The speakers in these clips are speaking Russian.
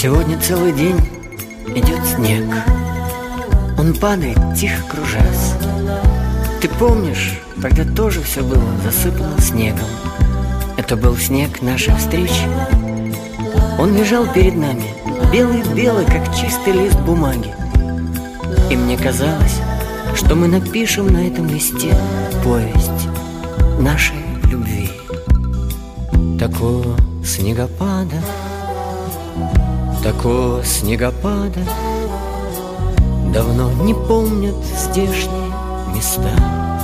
Сегодня целый день идет снег. Он падает, тихо кружась. Ты помнишь, тогда тоже все было засыпано снегом. Это был снег нашей встречи. Он лежал перед нами, белый-белый, как чистый лист бумаги. И мне казалось, что мы напишем на этом листе повесть нашей любви. Такого снегопада давно не помнят здешние места.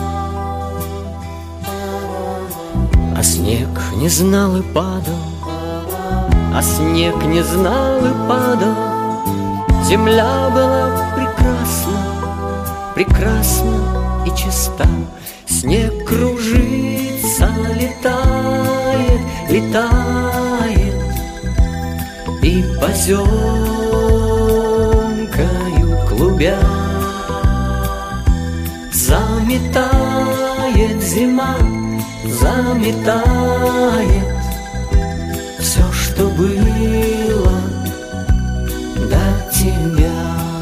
А снег не знал и падал, а снег не знал и падал. Земля была прекрасна и чиста. Снег кружится, летает и поземкою клубя заметает зима, заметает все, что было до тебя.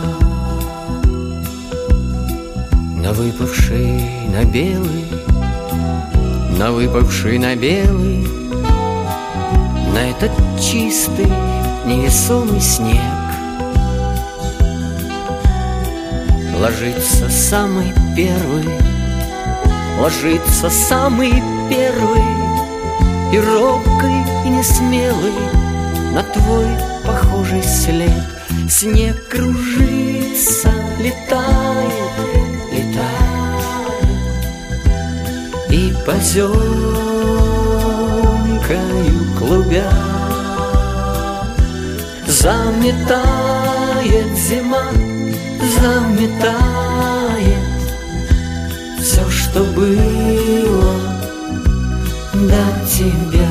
На выпавший на белый, на этот чистый невесомый снег ложится самый первый, и робкий, и несмелый на твой похожий след. Снег кружится, летает и поземкою клубя заметает зима, заметает все, что было до тебя.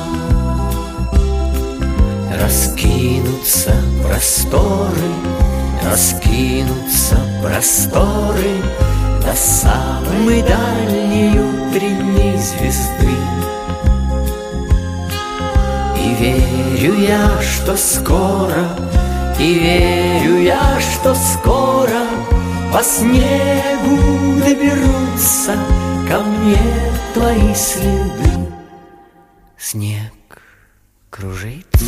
Раскинутся просторы до самой дальней утренней звезды. И верю я, что скоро по снегу доберутся ко мне твои следы. Снег кружится,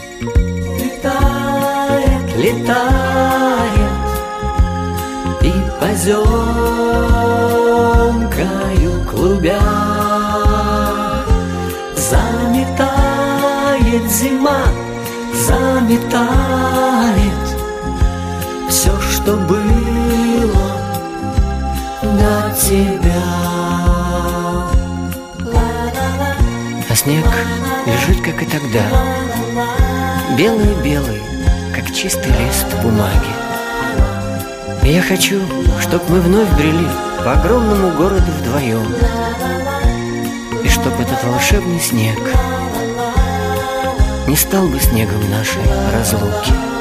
летает и поземкою клубя заметает зима, заметает все, что было до тебя. А снег лежит, как и тогда, белый-белый, как чистый лист бумаги. И я хочу, чтоб мы вновь брели по огромному городу вдвоем, и чтоб этот волшебный снег не стал бы снегом нашей разлуки.